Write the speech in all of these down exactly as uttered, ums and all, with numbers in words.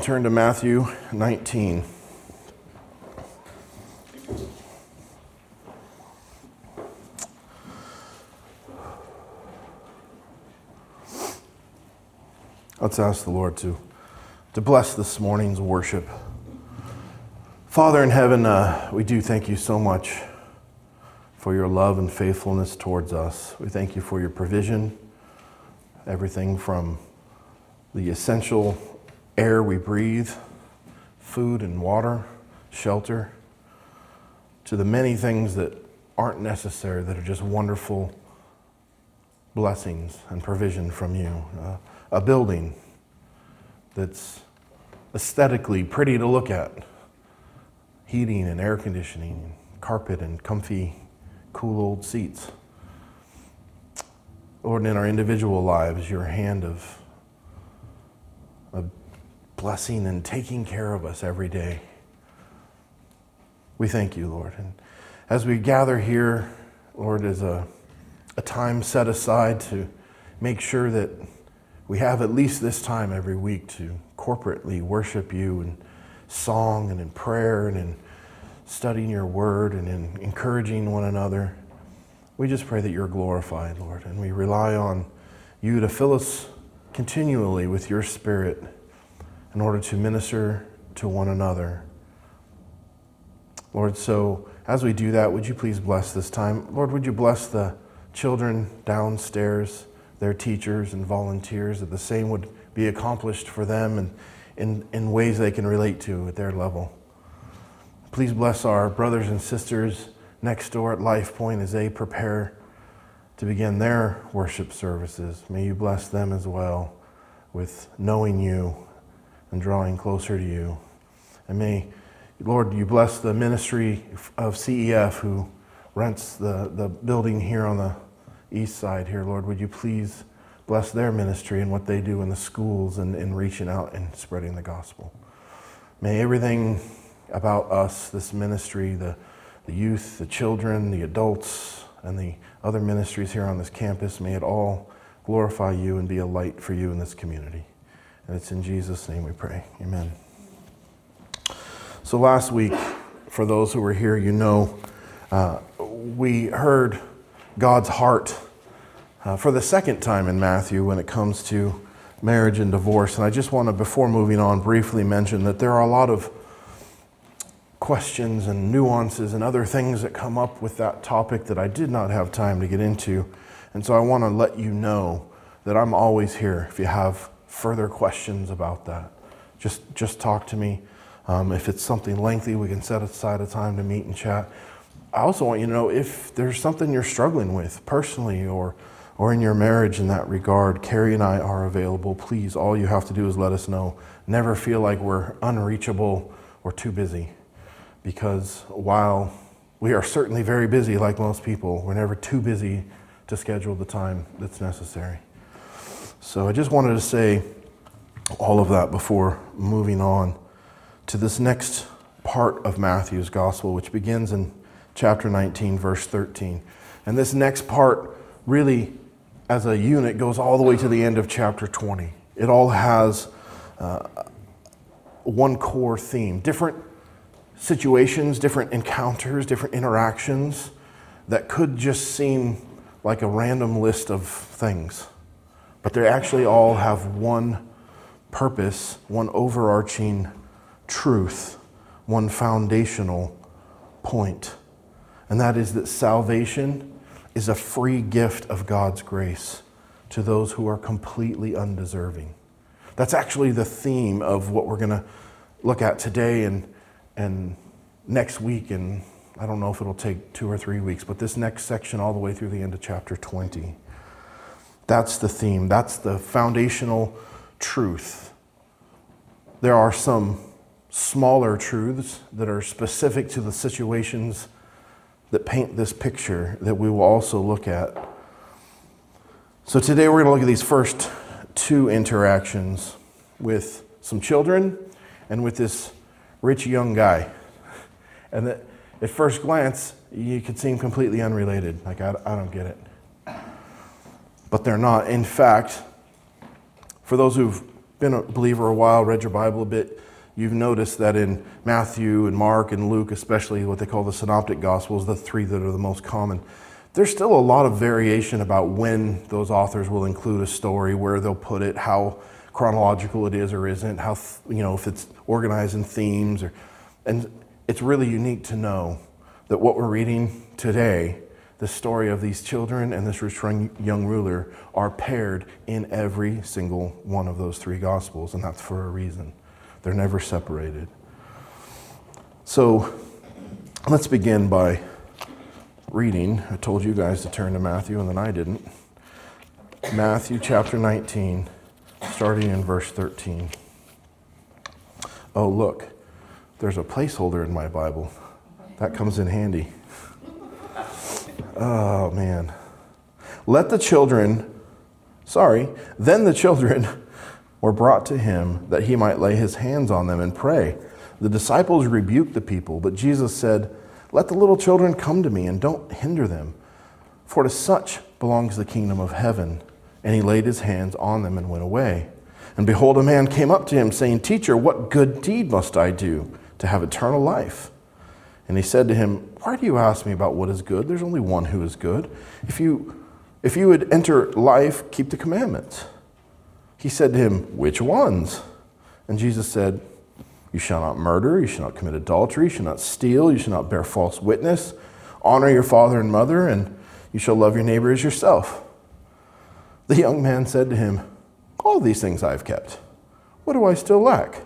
turn to Matthew nineteen. Let's ask the Lord to, to bless this morning's worship. Father in heaven, uh, we do thank you so much for your love and faithfulness towards us. We thank you for your provision, everything from the essential air we breathe, food and water, shelter, to the many things that aren't necessary, that are just wonderful blessings and provision from you. Uh, a building that's aesthetically pretty to look at, heating and air conditioning, carpet and comfy, cool old seats. Lord, in our individual lives, your hand of, of blessing and taking care of us every day. We thank you, Lord. And as we gather here, Lord, as a, a time set aside to make sure that we have at least this time every week to corporately worship you in song and in prayer and in studying your word and in encouraging one another. We just pray that you're glorified, Lord, and we rely on you to fill us continually with your Spirit in order to minister to one another. Lord, so as we do that, would you please bless this time? Lord, would you bless the children downstairs, their teachers and volunteers, that the same would be accomplished for them and in, in ways they can relate to at their level. Please bless our brothers and sisters next door at Life Point as they prepare to begin their worship services. May you bless them as well with knowing you and drawing closer to you. And may, Lord, you bless the ministry of C E F who rents the, the building here on the east side here. Lord, would you please bless their ministry and what they do in the schools and in reaching out and spreading the gospel. May everything about us, this ministry, the, the youth, the children, the adults, and the other ministries here on this campus, may it all glorify you and be a light for you in this community. And it's in Jesus' name we pray. Amen. So last week, for those who were here, you know, uh, we heard God's heart uh, for the second time in Matthew when it comes to marriage and divorce. And I just want to, before moving on, briefly mention that there are a lot of questions and nuances and other things that come up with that topic that I did not have time to get into. And so I want to let you know that I'm always here if you have further questions about that. Just, just talk to me. Um, if it's something lengthy, we can set aside a time to meet and chat. I also want you to know if there's something you're struggling with personally or or in your marriage in that regard, Carrie and I are available. Please, all you have to do is let us know. Never feel like we're unreachable or too busy, because while we are certainly very busy like most people, we're never too busy to schedule the time that's necessary. So I just wanted to say all of that before moving on to this next part of Matthew's gospel, which begins in chapter nineteen, verse thirteen. And this next part really, as a unit, goes all the way to the end of chapter twenty. It all has uh, one core theme. Different situations, different encounters, different interactions that could just seem like a random list of things. But they actually all have one purpose, one overarching truth, one foundational point. And that is that salvation is a free gift of God's grace to those who are completely undeserving. That's actually the theme of what we're going to look at today and and next week, and I don't know if it'll take two or three weeks, but this next section all the way through the end of chapter twenty. That's the theme. That's the foundational truth. There are some smaller truths that are specific to the situations that paint this picture that we will also look at. So today we're going to look at these first two interactions with some children and with this rich young guy. And that at first glance, you could seem completely unrelated. Like, I, I don't get it. But they're not. In fact, for those who've been a believer a while, read your Bible a bit, you've noticed that in Matthew and Mark and Luke, especially what they call the synoptic gospels, the three that are the most common, there's still a lot of variation about when those authors will include a story, where they'll put it, how chronological it is or isn't, how, you know, if it's organized in themes, or, and it's really unique to know that what we're reading today, the story of these children and this rich young ruler, are paired in every single one of those three gospels, and that's for a reason. They're never separated. So let's begin by reading. I told you guys to turn to Matthew, and then I didn't. Matthew chapter nineteen, starting in verse thirteen. Oh, look, there's a placeholder in my Bible. That comes in handy. Oh, man. Let the children, sorry, then the children were brought to him that he might lay his hands on them and pray. The disciples rebuked the people, but Jesus said, let the little children come to me and don't hinder them, for to such belongs the kingdom of heaven. And he laid his hands on them and went away. And behold, a man came up to him, saying, Teacher, what good deed must I do to have eternal life? And he said to him, why do you ask me about what is good? There's only one who is good. If you, if you would enter life, keep the commandments. He said to him, which ones? And Jesus said, you shall not murder, you shall not commit adultery, you shall not steal, you shall not bear false witness, honor your father and mother, and you shall love your neighbor as yourself. The young man said to him, all these things I have kept. What do I still lack?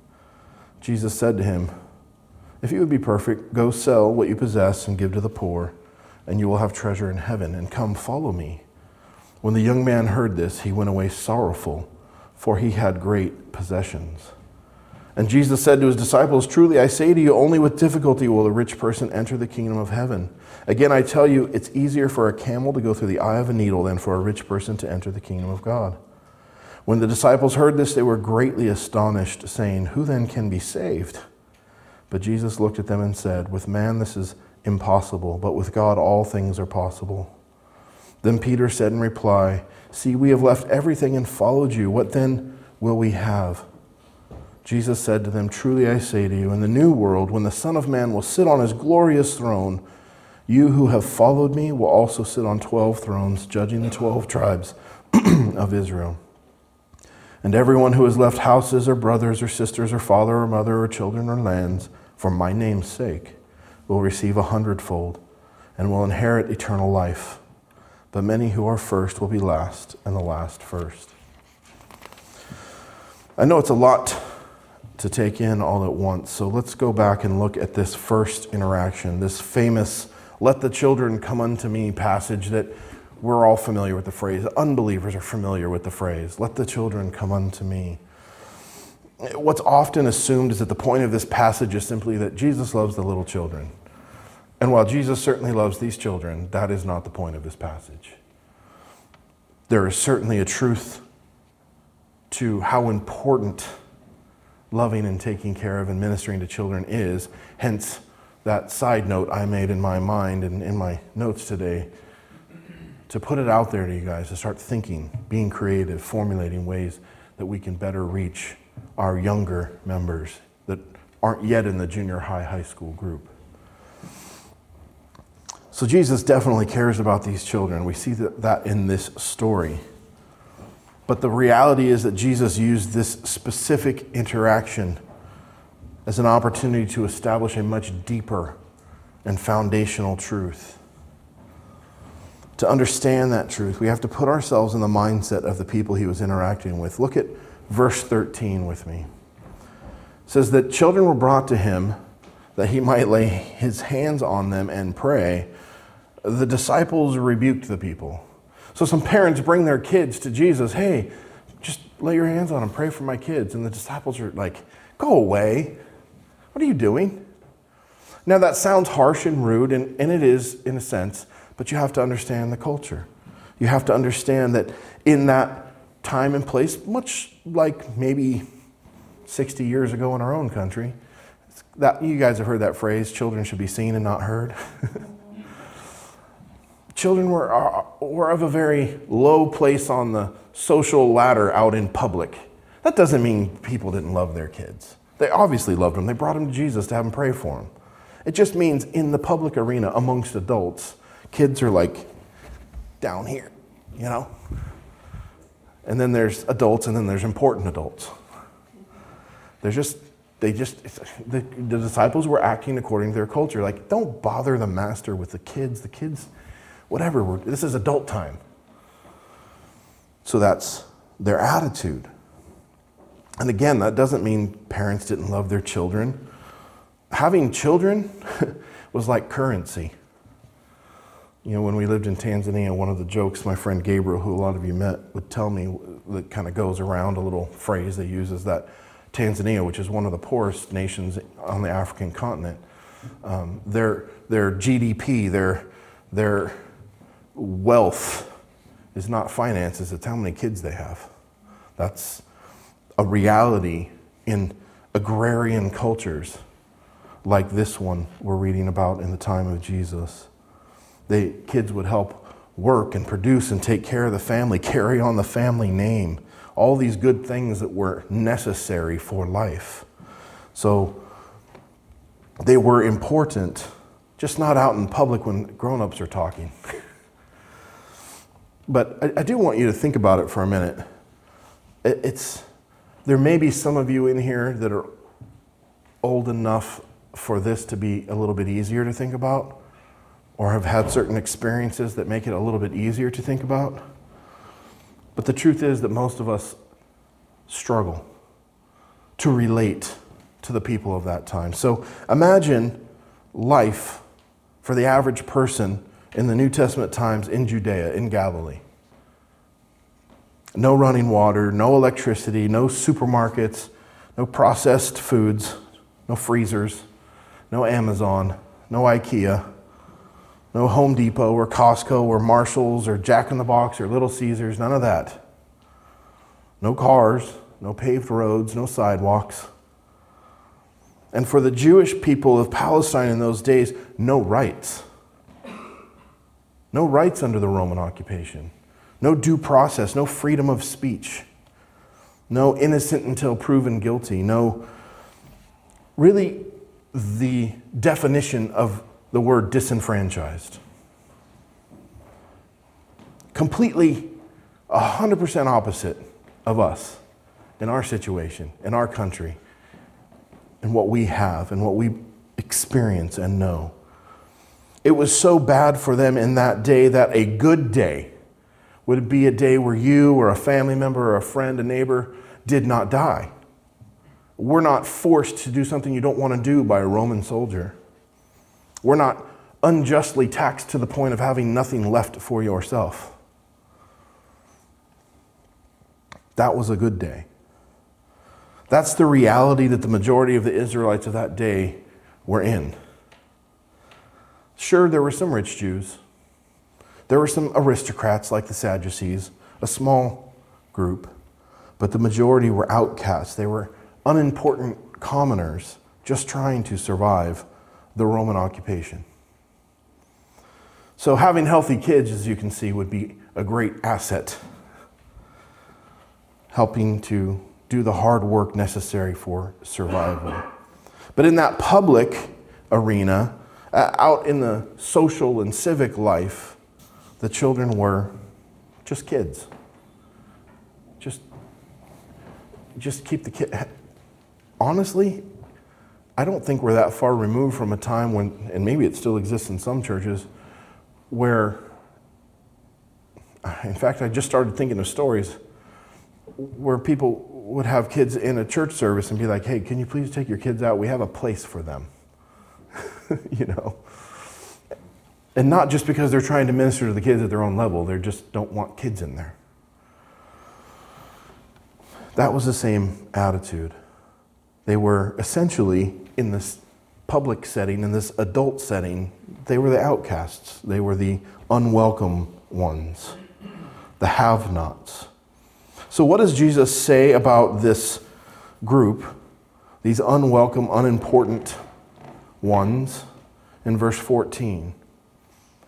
Jesus said to him, if you would be perfect, go sell what you possess and give to the poor, and you will have treasure in heaven, and come follow me. When the young man heard this, he went away sorrowful, for he had great possessions. And Jesus said to his disciples, truly I say to you, only with difficulty will a rich person enter the kingdom of heaven. Again, I tell you, it's easier for a camel to go through the eye of a needle than for a rich person to enter the kingdom of God. When the disciples heard this, they were greatly astonished, saying, who then can be saved? But Jesus looked at them and said, with man this is impossible, but with God all things are possible. Then Peter said in reply, see, we have left everything and followed you. What then will we have? Jesus said to them, truly I say to you, in the new world, when the Son of Man will sit on his glorious throne, you who have followed me will also sit on twelve thrones, judging the twelve tribes of Israel. And everyone who has left houses or brothers or sisters or father or mother or children or lands for my name's sake will receive a hundredfold and will inherit eternal life. But many who are first will be last, and the last first. I know it's a lot to take in all at once, so let's go back and look at this first interaction, this famous let the children come unto me passage that we're all familiar with the phrase. Unbelievers are familiar with the phrase, let the children come unto me. What's often assumed is that the point of this passage is simply that Jesus loves the little children. And while Jesus certainly loves these children, that is not the point of this passage. There is certainly a truth to how important loving and taking care of and ministering to children is. Hence, that side note I made in my mind and in my notes today, to put it out there to you guys, to start thinking, being creative, formulating ways that we can better reach our younger members that aren't yet in the junior high, high school group. So Jesus definitely cares about these children. We see that, that in this story. But the reality is that Jesus used this specific interaction as an opportunity to establish a much deeper and foundational truth. To understand that truth, we have to put ourselves in the mindset of the people he was interacting with. Look at verse thirteen with me. It says that children were brought to him that he might lay his hands on them and pray. The disciples rebuked the people. So some parents bring their kids to Jesus. Hey, just lay your hands on them, pray for my kids. And the disciples are like, go away. What are you doing? Now that sounds harsh and rude, and, and it is in a sense, but you have to understand the culture. You have to understand that in that time and place, much like maybe sixty years ago in our own country, that you guys have heard that phrase, children should be seen and not heard. Children were, are, were of a very low place on the social ladder out in public. That doesn't mean people didn't love their kids. They obviously loved them. They brought them to Jesus to have him pray for them. It just means in the public arena amongst adults, kids are like down here, you know? And then there's adults, and then there's important adults. They're just, they just, the, the disciples were acting according to their culture. Like, don't bother the master with the kids. The kids, whatever, we're, this is adult time. So that's their attitude. And again, that doesn't mean parents didn't love their children. Having children was like currency. You know, when we lived in Tanzania, one of the jokes my friend Gabriel, who a lot of you met, would tell me that kind of goes around, a little phrase they use, is that Tanzania, which is one of the poorest nations on the African continent, um, their their G D P, their their wealth is not finances, it's how many kids they have. That's a reality in agrarian cultures like this one we're reading about in the time of Jesus. The kids would help work and produce and take care of the family, carry on the family name, all these good things that were necessary for life. So they were important, just not out in public when grown-ups are talking. But I, I do want you to think about it for a minute. It, it's there may be some of you in here that are old enough for this to be a little bit easier to think about, or have had certain experiences that make it a little bit easier to think about. But the truth is that most of us struggle to relate to the people of that time. So imagine life for the average person in the New Testament times in Judea, in Galilee. No running water, no electricity, no supermarkets, no processed foods, no freezers, no Amazon, no IKEA, no Home Depot or Costco or Marshalls or Jack in the Box or Little Caesars, none of that. No cars, no paved roads, no sidewalks. And for the Jewish people of Palestine in those days, no rights. No rights under the Roman occupation. No due process, no freedom of speech. No innocent until proven guilty. No, really the definition of the word disenfranchised. Completely, one hundred percent opposite of us in our situation, in our country, and what we have and what we experience and know. It was so bad for them in that day that a good day would be a day where you or a family member or a friend, a neighbor, did not die. We're not forced to do something you don't want to do by a Roman soldier. We're not unjustly taxed to the point of having nothing left for yourself. That was a good day. That's the reality that the majority of the Israelites of that day were in. Sure, there were some rich Jews. There were some aristocrats like the Sadducees, a small group, but the majority were outcasts. They were unimportant commoners just trying to survive the Roman occupation. So having healthy kids, as you can see, would be a great asset, helping to do the hard work necessary for survival. But in that public arena, uh, out in the social and civic life, the children were just kids. Just, just keep the kid. Honestly, I don't think we're that far removed from a time when, and maybe it still exists in some churches, where, in fact, I just started thinking of stories where people would have kids in a church service and be like, hey, can you please take your kids out? We have a place for them. You know? And not just because they're trying to minister to the kids at their own level, they just don't want kids in there. That was the same attitude. They were essentially, in this public setting, in this adult setting, they were the outcasts. They were the unwelcome ones, the have-nots. So what does Jesus say about this group, these unwelcome, unimportant ones, in verse fourteen?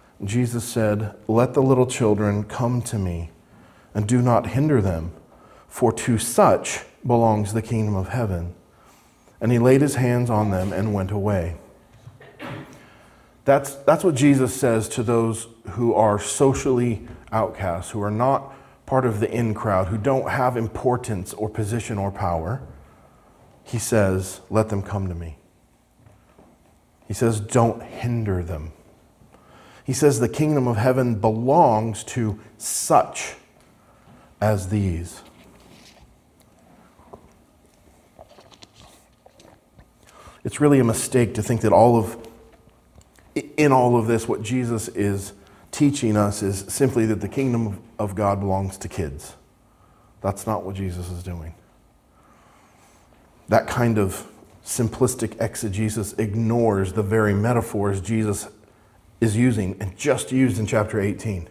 Jesus said, "Let the little children come to me, and do not hinder them, for to such belongs the kingdom of heaven. And he laid his hands on them and went away. That's, that's what Jesus says to those who are socially outcasts, who are not part of the in crowd, who don't have importance or position or power. He says, let them come to me. He says, don't hinder them. He says the kingdom of heaven belongs to such as these. It's really a mistake to think that all of, in all of this, what Jesus is teaching us is simply that the kingdom of God belongs to kids. That's not what Jesus is doing. That kind of simplistic exegesis ignores the very metaphors Jesus is using and just used in chapter eighteen.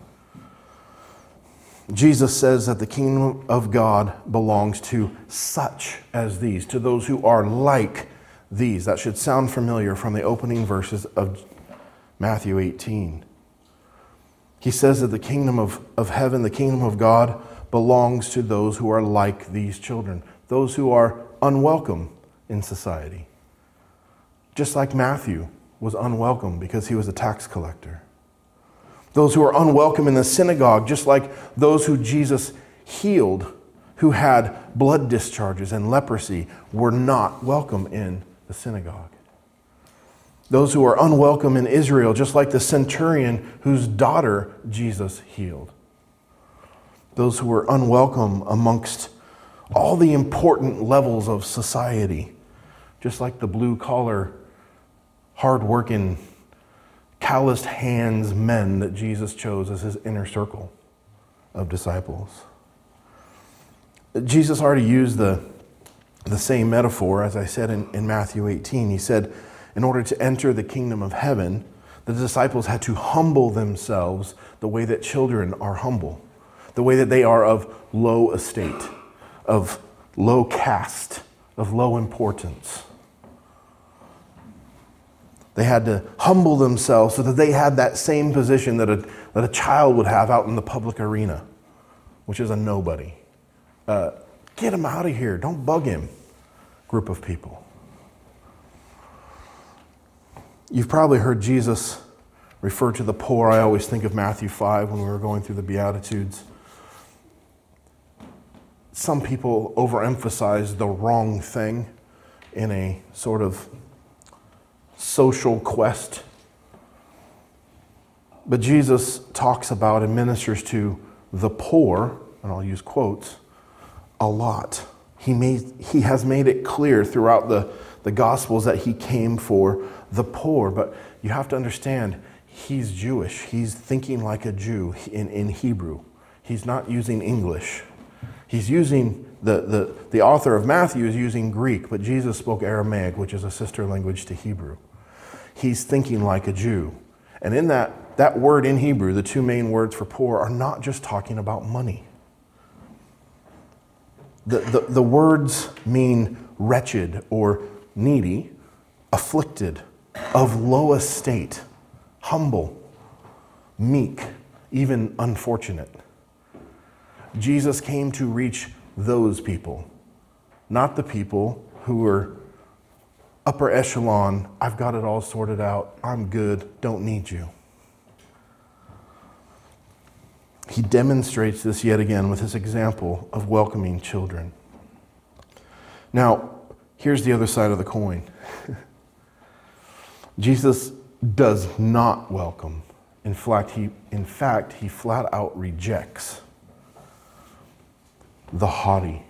Jesus says that the kingdom of God belongs to such as these, to those who are like these. That should sound familiar from the opening verses of Matthew eighteen. He says that the kingdom of, of heaven, the kingdom of God, belongs to those who are like these children, those who are unwelcome in society. Just like Matthew was unwelcome because he was a tax collector. Those who are unwelcome in the synagogue, just like those who Jesus healed, who had blood discharges and leprosy, were not welcome in the synagogue. Those who are unwelcome in Israel, just like the centurion whose daughter Jesus healed. Those who were unwelcome amongst all the important levels of society, just like the blue-collar, hard-working, calloused hands men that Jesus chose as his inner circle of disciples. Jesus already used the, the same metaphor, as I said in, in Matthew eighteen. He said, in order to enter the kingdom of heaven, the disciples had to humble themselves the way that children are humble, the way that they are of low estate, of low caste, of low importance. They had to humble themselves so that they had that same position that a, that a child would have out in the public arena, which is a nobody. Uh, get him out of here. Don't bug him, group of people. You've probably heard Jesus refer to the poor. I always think of Matthew five when we were going through the Beatitudes. Some people overemphasize the wrong thing in a sort of social quest. But Jesus talks about and ministers to the poor, and I'll use quotes, a lot. He made, he has made it clear throughout the, the Gospels that he came for the poor. But you have to understand, he's Jewish. He's thinking like a Jew in, in Hebrew. He's not using English. He's using, the, the, the author of Matthew is using Greek, but Jesus spoke Aramaic, which is a sister language to Hebrew. He's thinking like a Jew. And in that, that word in Hebrew, the two main words for poor are not just talking about money. The, the, the words mean wretched or needy, afflicted, of low estate, humble, meek, even unfortunate. Jesus came to reach those people, not the people who were upper echelon, I've got it all sorted out, I'm good, don't need you. He demonstrates this yet again with his example of welcoming children. Now, here's the other side of the coin. Jesus does not welcome. In fact, he, in fact, he flat out rejects the haughty,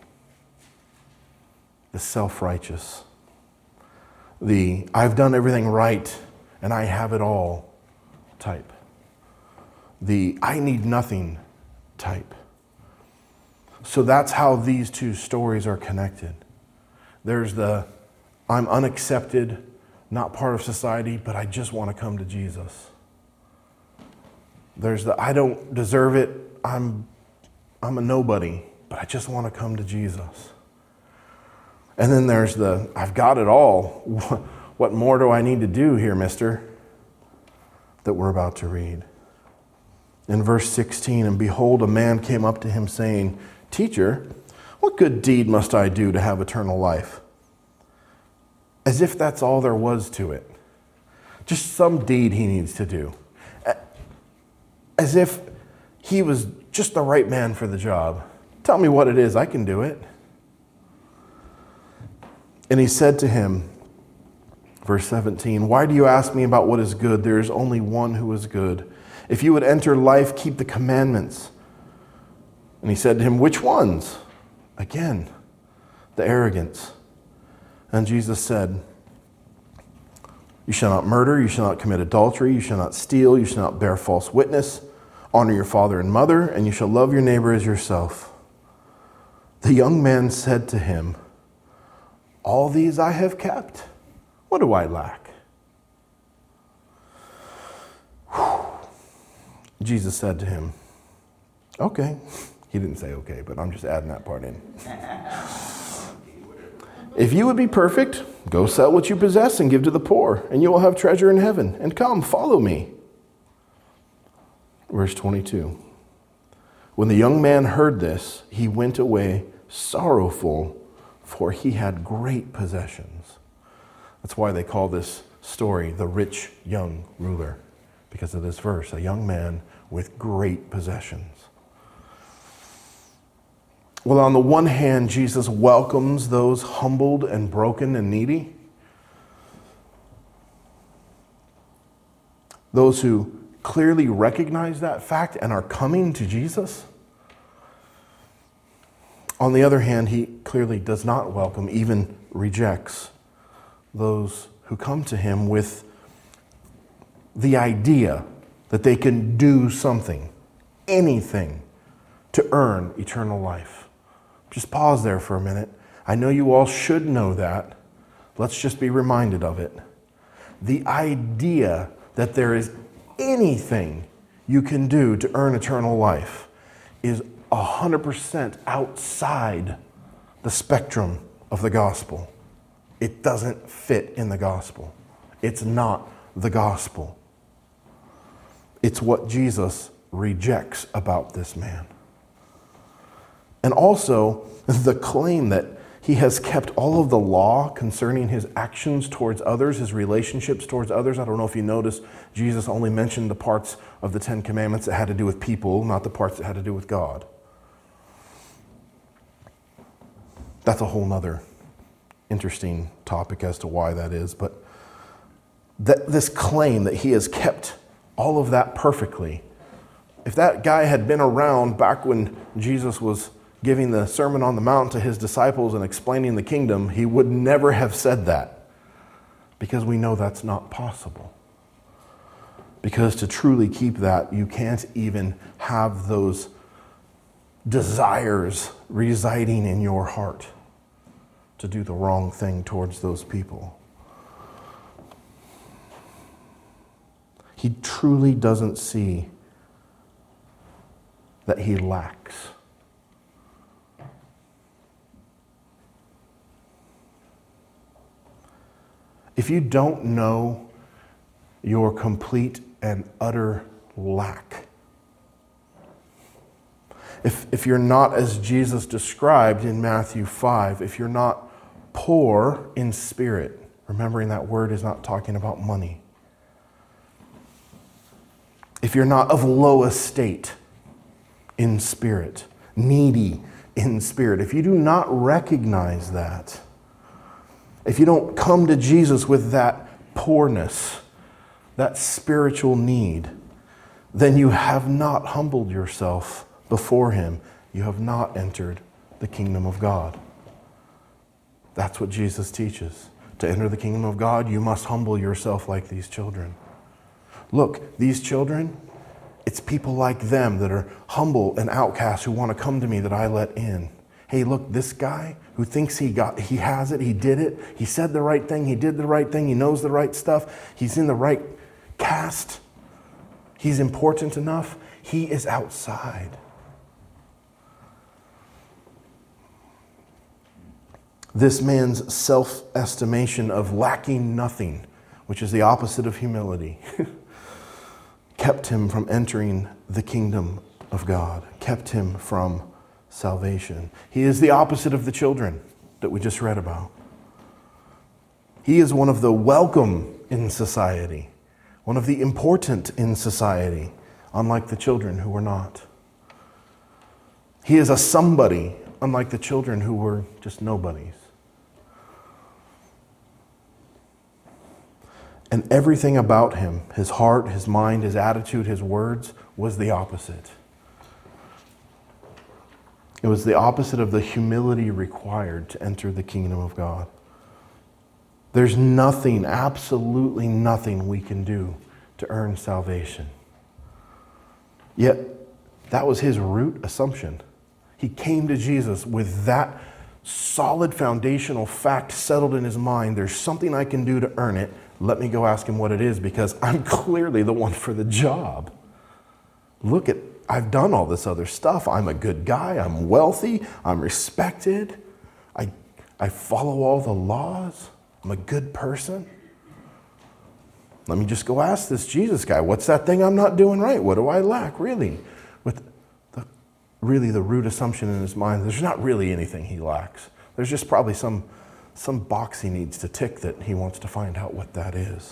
the self-righteous, the I've done everything right and I have it all type, the I need nothing type. So that's how these two stories are connected. There's the I'm unaccepted, not part of society, but I just want to come to Jesus. There's the I don't deserve it, I'm I'm a nobody, but I just want to come to Jesus. And then there's the, I've got it all. What more do I need to do here, mister? That we're about to read. In verse sixteen, and behold, a man came up to him saying, "Teacher, what good deed must I do to have eternal life?" As if that's all there was to it. Just some deed he needs to do. As if he was just the right man for the job. "Tell me what it is, I can do it." And he said to him, verse seventeen, "Why do you ask me about what is good? There is only one who is good. If you would enter life, keep the commandments." And he said to him, "Which ones?" Again, the arrogance. And Jesus said, "You shall not murder, you shall not commit adultery, you shall not steal, you shall not bear false witness, honor your father and mother, and you shall love your neighbor as yourself." The young man said to him, "All these I have kept. What do I lack?" Whew. Jesus said to him, "Okay." He didn't say okay, but I'm just adding that part in. "If you would be perfect, go sell what you possess and give to the poor, and you will have treasure in heaven. And come, follow me." Verse twenty-two. When the young man heard this, he went away sorrowful, for he had great possessions. That's why they call this story the rich young ruler, because of this verse, a young man with great possessions. Well, on the one hand, Jesus welcomes those humbled and broken and needy. Those who clearly recognize that fact and are coming to Jesus. On the other hand, he clearly does not welcome, even rejects, those who come to him with the idea that they can do something, anything, to earn eternal life. Just pause there for a minute. I know you all should know that. Let's just be reminded of it. The idea that there is anything you can do to earn eternal life is one hundred percent outside the spectrum of the gospel. It doesn't fit in the gospel. It's not the gospel. It's what Jesus rejects about this man. And also the claim that he has kept all of the law concerning his actions towards others, his relationships towards others. I don't know if you noticed, Jesus only mentioned the parts of the Ten Commandments that had to do with people, not the parts that had to do with God. That's a whole nother interesting topic as to why that is. But that this claim that he has kept all of that perfectly, if that guy had been around back when Jesus was giving the Sermon on the Mount to his disciples and explaining the kingdom, he would never have said that, because we know that's not possible. Because to truly keep that, you can't even have those desires residing in your heart to do the wrong thing towards those people. He truly doesn't see that he lacks. If you don't know your complete and utter lack, if, if you're not as Jesus described in Matthew five, if you're not poor in spirit, remembering that word is not talking about money. If you're not of low estate in spirit, needy in spirit, if you do not recognize that, if you don't come to Jesus with that poorness, that spiritual need, then you have not humbled yourself before him. You have not entered the kingdom of God. That's what Jesus teaches. To enter the kingdom of God, you must humble yourself like these children. Look, these children, it's people like them that are humble and outcasts who want to come to me that I let in. Hey, look, this guy who thinks he got, he has it, he did it, he said the right thing, he did the right thing, he knows the right stuff, he's in the right caste, he's important enough, he is outside. This man's self-estimation of lacking nothing, which is the opposite of humility, kept him from entering the kingdom of God, kept him from salvation. He is the opposite of the children that we just read about. He is one of the welcome in society, one of the important in society, unlike the children who were not. He is a somebody, unlike the children who were just nobodies. And everything about him, his heart, his mind, his attitude, his words, was the opposite. It was the opposite of the humility required to enter the kingdom of God. There's nothing, absolutely nothing we can do to earn salvation. Yet, that was his root assumption. He came to Jesus with that solid foundational fact settled in his mind. There's something I can do to earn it. Let me go ask him what it is, because I'm clearly the one for the job. Look at, I've done all this other stuff. I'm a good guy. I'm wealthy. I'm respected. I, I follow all the laws. I'm a good person. Let me just go ask this Jesus guy, what's that thing I'm not doing right? What do I lack, really? With the, really the root assumption in his mind, there's not really anything he lacks. There's just probably some, some box he needs to tick that he wants to find out what that is.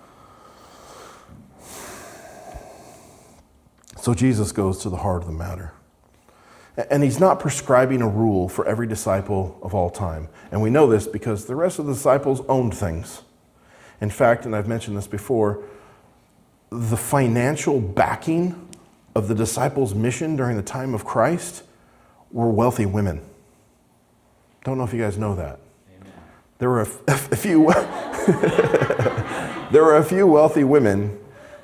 So Jesus goes to the heart of the matter. And he's not prescribing a rule for every disciple of all time. And we know this because the rest of the disciples owned things. In fact, and I've mentioned this before, the financial backing of the disciples' mission during the time of Christ were wealthy women. Don't know if you guys know that. Amen. There were a, a few there were a few wealthy women.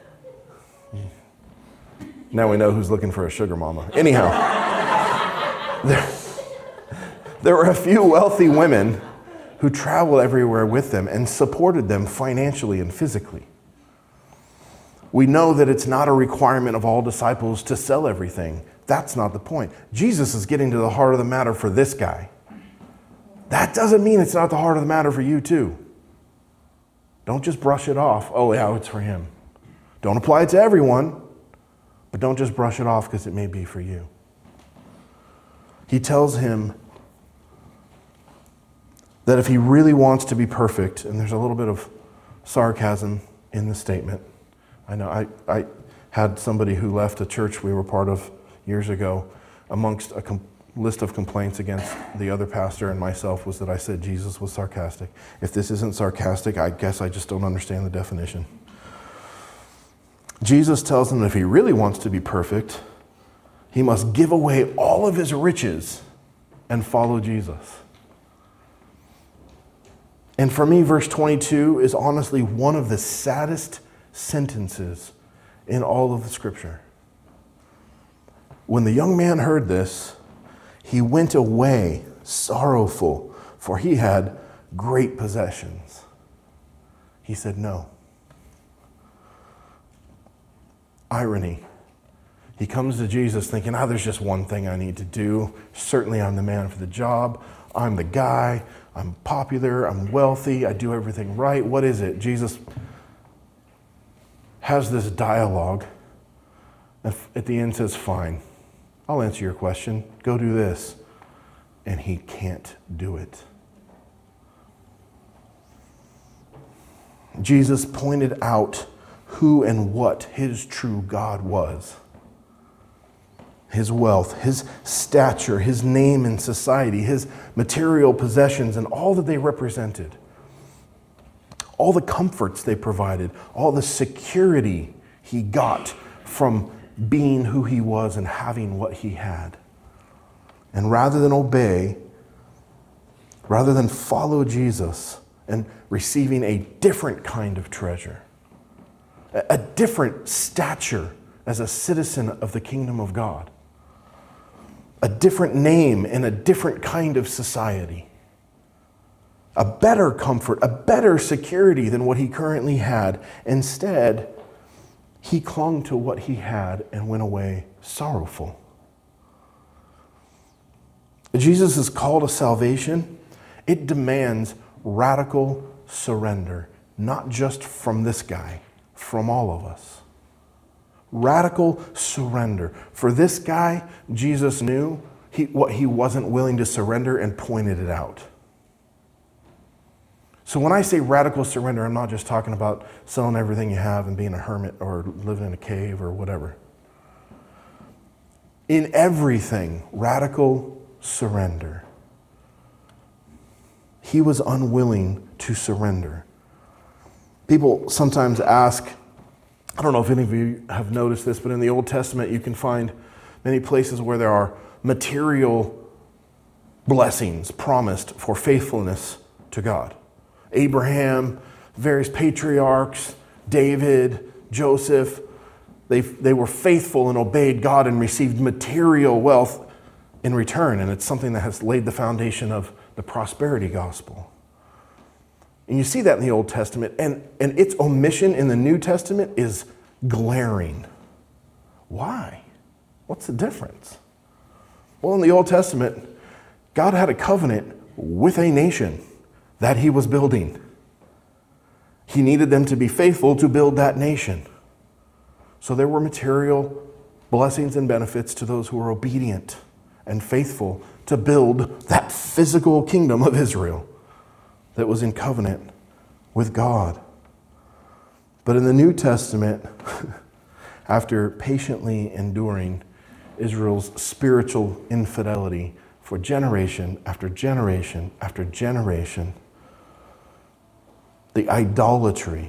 Now we know who's looking for a sugar mama. Anyhow, there, there were a few wealthy women who traveled everywhere with them and supported them financially and physically. We know that it's not a requirement of all disciples to sell everything. That's not the point. Jesus is getting to the heart of the matter for this guy. That doesn't mean it's not the heart of the matter for you too. Don't just brush it off. Oh yeah, it's for him. Don't apply it to everyone, but don't just brush it off because it may be for you. He tells him that if he really wants to be perfect, and there's a little bit of sarcasm in the statement. I know I, I had somebody who left a church we were part of years ago. Amongst a com- list of complaints against the other pastor and myself was that I said Jesus was sarcastic. If this isn't sarcastic, I guess I just don't understand the definition. Jesus tells him that if he really wants to be perfect, he must give away all of his riches and follow Jesus. And for me, verse twenty-two is honestly one of the saddest sentences in all of the scripture. When the young man heard this, he went away sorrowful, for he had great possessions. He said no. Irony. He comes to Jesus thinking, ah, there's just one thing I need to do. Certainly I'm the man for the job. I'm the guy. I'm popular. I'm wealthy. I do everything right. What is it? Jesus has this dialogue. And at the end says, fine, I'll answer your question. Go do this. And he can't do it. Jesus pointed out who and what his true God was. His wealth, his stature, his name in society, his material possessions, and all that they represented. All the comforts they provided, all the security he got from being who he was and having what he had. And rather than obey, rather than follow Jesus and receiving a different kind of treasure, a different stature as a citizen of the kingdom of God, a different name in a different kind of society, a better comfort, a better security than what he currently had. Instead, he clung to what he had and went away sorrowful. Jesus' call to salvation, it demands radical surrender, not just from this guy, from all of us. Radical surrender. For this guy, Jesus knew he, what he wasn't willing to surrender and pointed it out. So when I say radical surrender, I'm not just talking about selling everything you have and being a hermit or living in a cave or whatever. In everything, radical surrender. He was unwilling to surrender. People sometimes ask, I don't know if any of you have noticed this, but in the Old Testament you can find many places where there are material blessings promised for faithfulness to God. Abraham, various patriarchs, David, Joseph, they, they were faithful and obeyed God and received material wealth in return. And it's something that has laid the foundation of the prosperity gospel. And you see that in the Old Testament, and, and its omission in the New Testament is glaring. Why? What's the difference? Well, in the Old Testament, God had a covenant with a nation that he was building. He needed them to be faithful to build that nation. So there were material blessings and benefits to those who were obedient and faithful to build that physical kingdom of Israel that was in covenant with God. But in the New Testament, after patiently enduring Israel's spiritual infidelity for generation after generation after generation, the idolatry,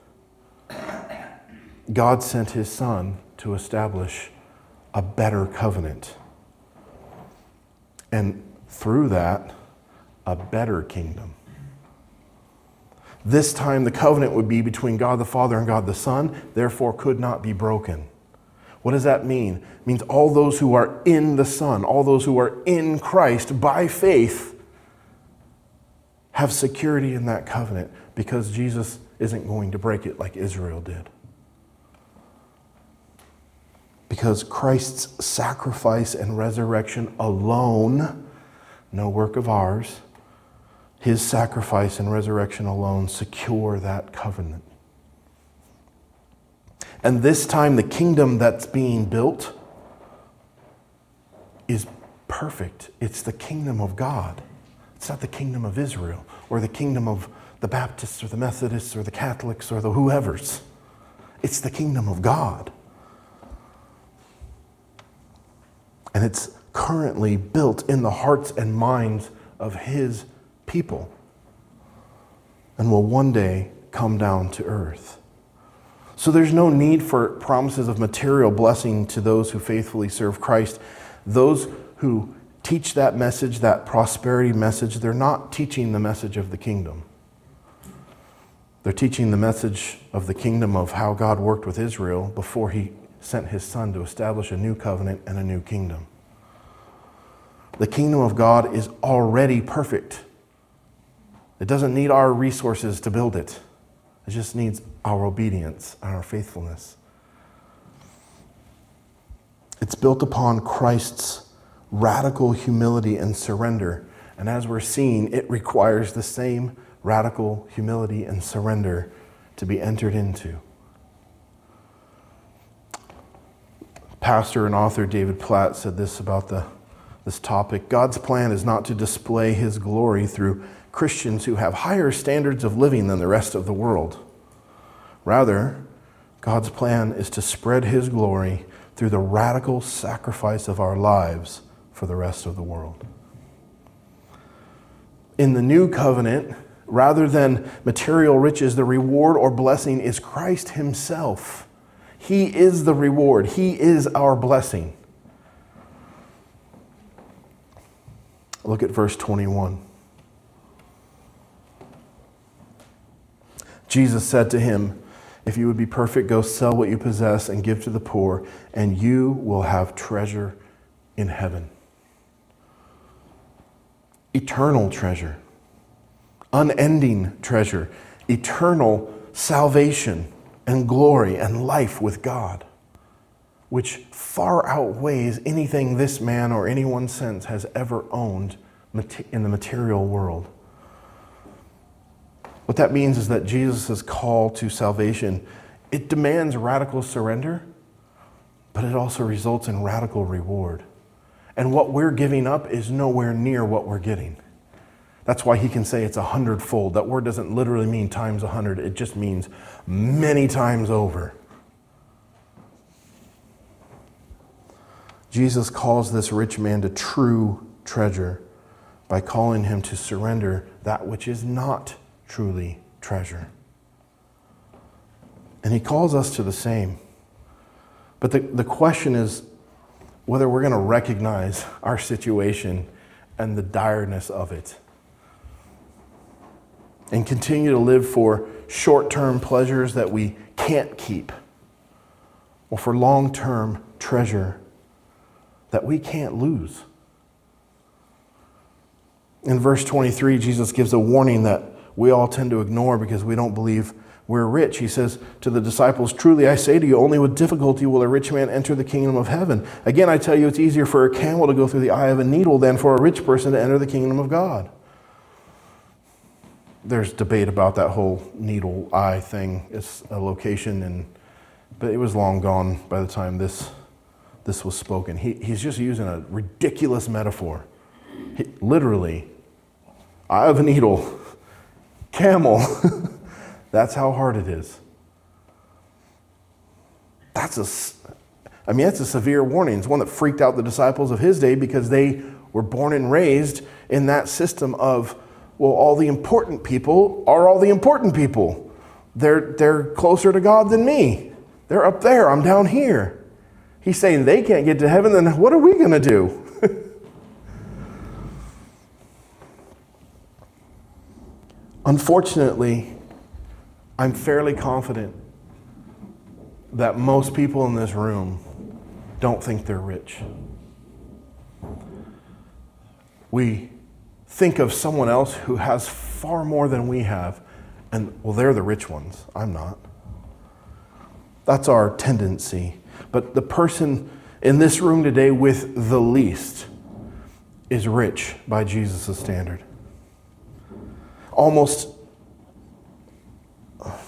God sent his Son to establish a better covenant. And through that, a better kingdom. This time the covenant would be between God the Father and God the Son, therefore could not be broken. What does that mean? It means all those who are in the Son, all those who are in Christ by faith, have security in that covenant because Jesus isn't going to break it like Israel did. Because Christ's sacrifice and resurrection alone, no work of ours, his sacrifice and resurrection alone secure that covenant. And this time the kingdom that's being built is perfect. It's the kingdom of God. It's not the kingdom of Israel or the kingdom of the Baptists or the Methodists or the Catholics or the whoever's. It's the kingdom of God. And it's currently built in the hearts and minds of his people and will one day come down to earth. So there's no need for promises of material blessing to those who faithfully serve Christ. Those who teach that message, that prosperity message, they're not teaching the message of the kingdom. They're teaching the message of the kingdom of how God worked with Israel before he sent his Son to establish a new covenant and a new kingdom. The kingdom of God is already perfect. It doesn't need our resources to build it. It just needs our obedience and our faithfulness. It's built upon Christ's radical humility and surrender. And as we're seeing, it requires the same radical humility and surrender to be entered into. Pastor and author David Platt said this about the, this topic. God's plan is not to display his glory through Christians who have higher standards of living than the rest of the world. Rather, God's plan is to spread his glory through the radical sacrifice of our lives for the rest of the world. In the new covenant, rather than material riches, the reward or blessing is Christ himself. He is the reward. He is our blessing. Look at verse twenty-one. Jesus said to him, "If you would be perfect, go sell what you possess and give to the poor, and you will have treasure in heaven." Eternal treasure, unending treasure, eternal salvation and glory and life with God, which far outweighs anything this man or anyone since has ever owned in the material world. What that means is that Jesus' call to salvation, it demands radical surrender, but it also results in radical reward. And what we're giving up is nowhere near what we're getting. That's why he can say it's a hundredfold. That word doesn't literally mean times a hundred. It just means many times over. Jesus calls this rich man to true treasure by calling him to surrender that which is not truly treasure. And he calls us to the same. But the, the question is whether we're going to recognize our situation and the direness of it and continue to live for short-term pleasures that we can't keep, or for long-term treasure that we can't lose. In verse twenty-three, Jesus gives a warning that we all tend to ignore because we don't believe we're rich. He says to the disciples, "Truly I say to you, only with difficulty will a rich man enter the kingdom of heaven. Again, I tell you, it's easier for a camel to go through the eye of a needle than for a rich person to enter the kingdom of God." There's debate about that whole needle eye thing. It's a location, and but it was long gone by the time this this was spoken. He, he's just using a ridiculous metaphor. He, literally, eye of a needle, camel. That's how hard it is. That's a, I mean, that's a severe warning. It's one that freaked out the disciples of his day because they were born and raised in that system of, well, all the important people are all the important people. They're, they're closer to God than me. They're up there. I'm down here. He's saying they can't get to heaven, then what are we going to do? Unfortunately, I'm fairly confident that most people in this room don't think they're rich. We think of someone else who has far more than we have, and, well, they're the rich ones. I'm not. That's our tendency. But the person in this room today with the least is rich by Jesus' standard. Almost, let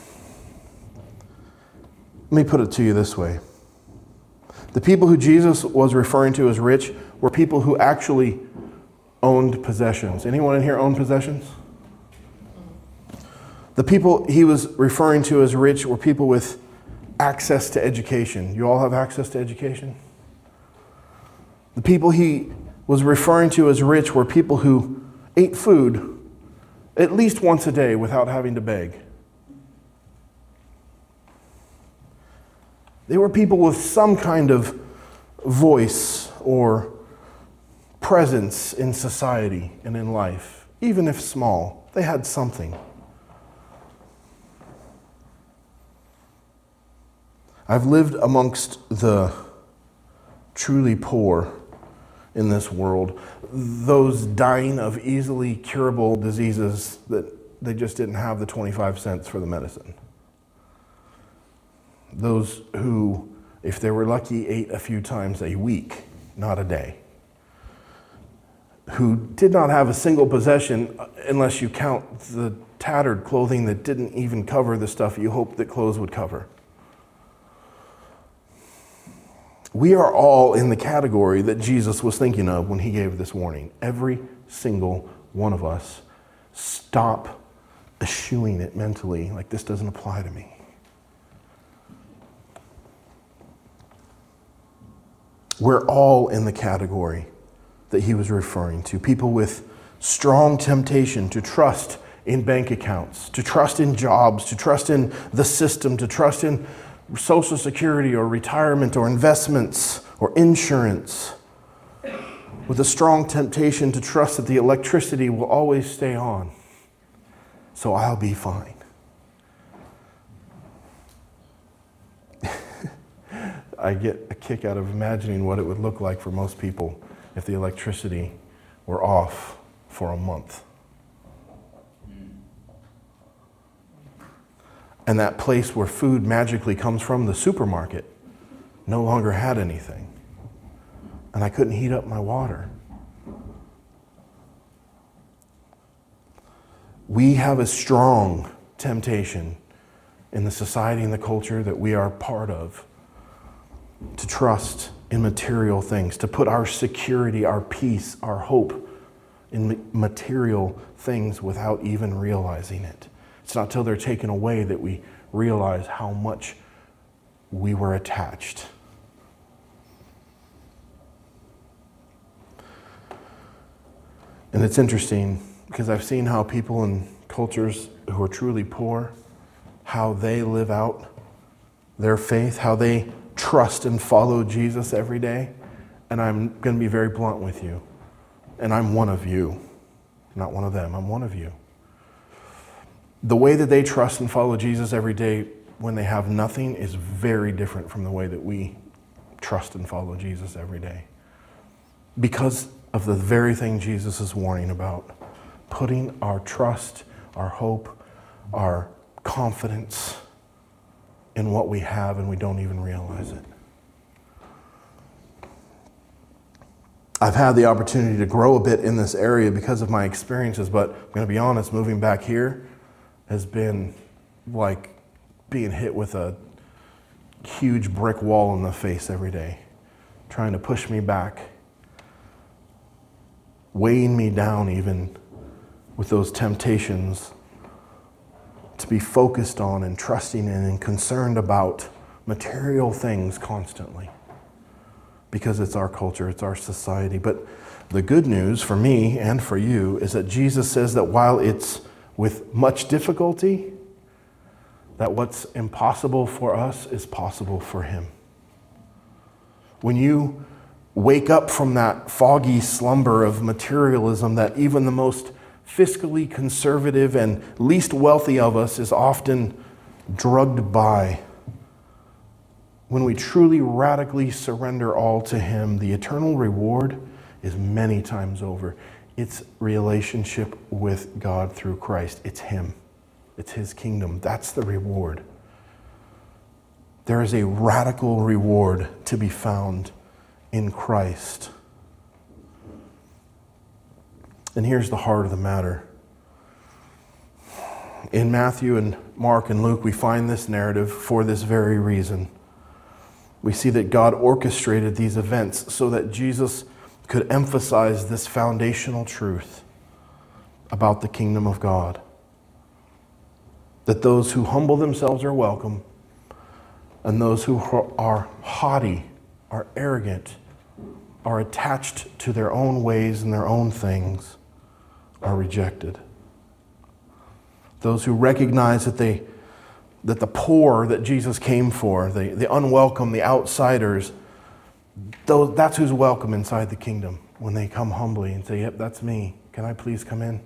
me put it to you this way. The people who Jesus was referring to as rich were people who actually owned possessions. Anyone in here own possessions? The people he was referring to as rich were people with access to education. You all have access to education? The people he was referring to as rich were people who ate food at least once a day without having to beg. They were people with some kind of voice or presence in society and in life, even if small. They had something. I've lived amongst the truly poor in this world, those dying of easily curable diseases that they just didn't have the twenty-five cents for the medicine. Those who, if they were lucky, ate a few times a week, not a day. Who did not have a single possession unless you count the tattered clothing that didn't even cover the stuff you hoped that clothes would cover. We are all in the category that Jesus was thinking of when he gave this warning. Every single one of us. Stop eschewing it mentally like this doesn't apply to me. We're all in the category that he was referring to. People with strong temptation to trust in bank accounts, to trust in jobs, to trust in the system, to trust in Social Security or retirement or investments or insurance, with a strong temptation to trust that the electricity will always stay on, so I'll be fine. I get a kick out of imagining what it would look like for most people if the electricity were off for a month. And that place where food magically comes from, the supermarket, no longer had anything. And I couldn't heat up my water. We have a strong temptation in the society and the culture that we are part of to trust in material things, to put our security, our peace, our hope in material things without even realizing it. It's not till they're taken away that we realize how much we were attached. And it's interesting because I've seen how people in cultures who are truly poor, how they live out their faith, how they trust and follow Jesus every day. And I'm going to be very blunt with you. And I'm one of you. Not one of them. I'm one of you. The way that they trust and follow Jesus every day when they have nothing is very different from the way that we trust and follow Jesus every day. Because of the very thing Jesus is warning about. Putting our trust, our hope, our confidence in what we have and we don't even realize it. I've had the opportunity to grow a bit in this area because of my experiences, but I'm going to be honest, moving back here has been like being hit with a huge brick wall in the face every day, trying to push me back, weighing me down even with those temptations to be focused on and trusting in and concerned about material things constantly. Because it's our culture, it's our society. But the good news for me and for you is that Jesus says that while it's with much difficulty, that what's impossible for us is possible for him. When you wake up from that foggy slumber of materialism that even the most fiscally conservative and least wealthy of us is often drugged by, when we truly radically surrender all to him, the eternal reward is many times over. It's relationship with God through Christ. It's him. It's his kingdom. That's the reward. There is a radical reward to be found in Christ. And here's the heart of the matter. In Matthew and Mark and Luke, we find this narrative for this very reason. We see that God orchestrated these events so that Jesus could emphasize this foundational truth about the kingdom of God. That those who humble themselves are welcome, and those who are haughty, are arrogant, are attached to their own ways and their own things, are rejected. Those who recognize that they that the poor that Jesus came for, the, the unwelcome, the outsiders, those, that's who's welcome inside the kingdom when they come humbly and say, yep, that's me. Can I please come in?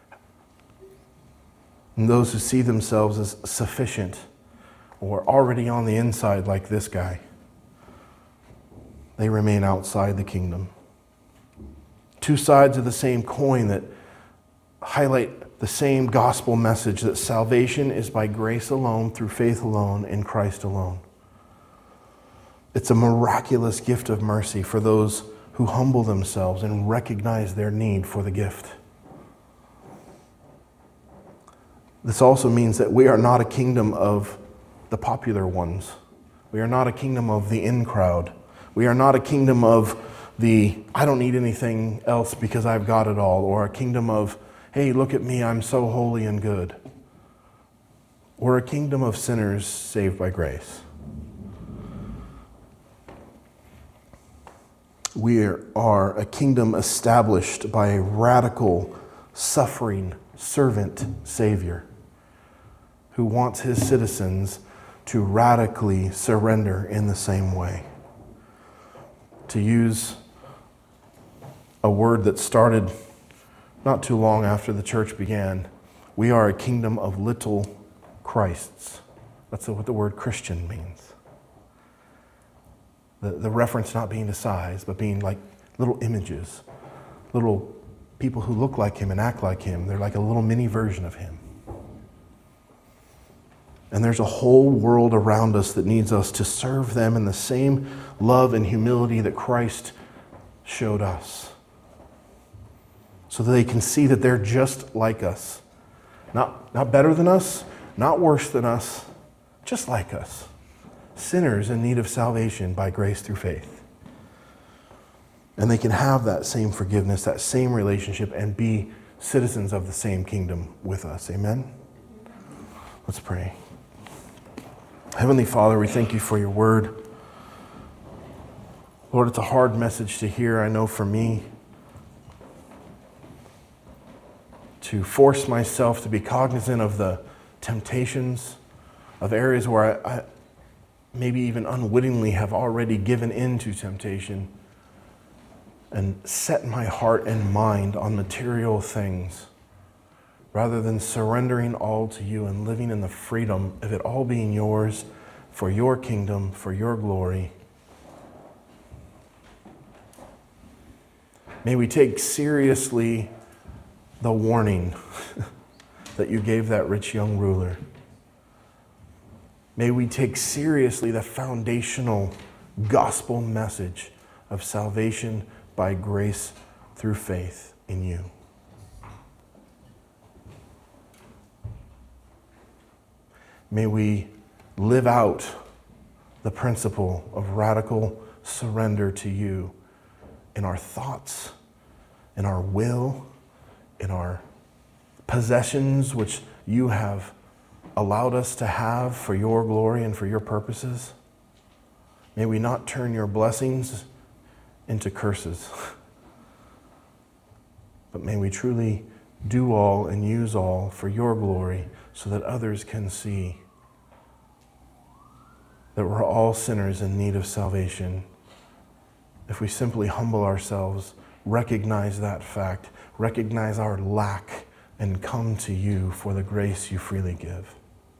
And those who see themselves as sufficient or already on the inside like this guy, they remain outside the kingdom. Two sides of the same coin that highlight the same gospel message that salvation is by grace alone, through faith alone, in Christ alone. It's a miraculous gift of mercy for those who humble themselves and recognize their need for the gift. This also means that we are not a kingdom of the popular ones. We are not a kingdom of the in crowd. We are not a kingdom of the, I don't need anything else because I've got it all, or a kingdom of, hey, look at me, I'm so holy and good. We're a kingdom of sinners saved by grace. We are a kingdom established by a radical, suffering, servant Savior who wants his citizens to radically surrender in the same way. To use a word that started not too long after the church began, we are a kingdom of little Christs. That's what the word Christian means. The, the reference not being to size, but being like little images, little people who look like him and act like him. They're like a little mini version of him. And there's a whole world around us that needs us to serve them in the same love and humility that Christ showed us, so that they can see that they're just like us. Not, not better than us, not worse than us, just like us. sinners in need of salvation by grace through faith. And they can have that same forgiveness, that same relationship, and be citizens of the same kingdom with us. Amen? Let's pray. Heavenly Father, we thank you for your word. Lord, it's a hard message to hear, I know for me. To force myself to be cognizant of the temptations, of areas where I, I maybe even unwittingly have already given in to temptation and set my heart and mind on material things rather than surrendering all to you and living in the freedom of it all being yours for your kingdom, for your glory. May we take seriously the warning that you gave that rich young ruler. May we take seriously the foundational gospel message of salvation by grace through faith in you. May we live out the principle of radical surrender to you in our thoughts, in our will, in our possessions, which you have allowed us to have for your glory and for your purposes. May we not turn your blessings into curses, but may we truly do all and use all for your glory so that others can see that we're all sinners in need of salvation. If we simply humble ourselves, recognize that fact, recognize our lack, and come to you for the grace you freely give.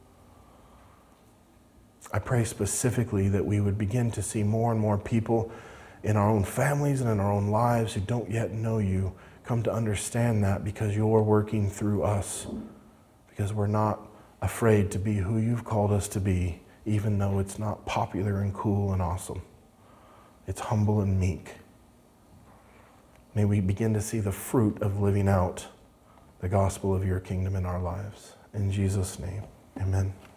I pray specifically that we would begin to see more and more people in our own families and in our own lives who don't yet know you come to understand that because you're working through us, because we're not afraid to be who you've called us to be, even though it's not popular and cool and awesome. It's humble and meek. May we begin to see the fruit of living out the gospel of your kingdom in our lives. In Jesus' name, amen.